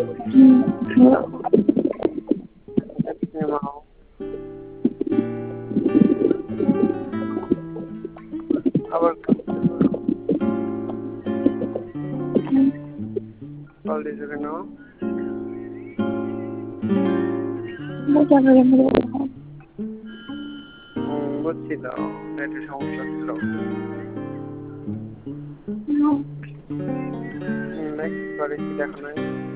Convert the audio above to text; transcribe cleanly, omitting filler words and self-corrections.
ভালো। সিনেমাও আবার কল দিয়েছো কেন? বুঝছি তো, নেটের সমস্যা ছিল। নেক্সট বারে কি দেখা নাই?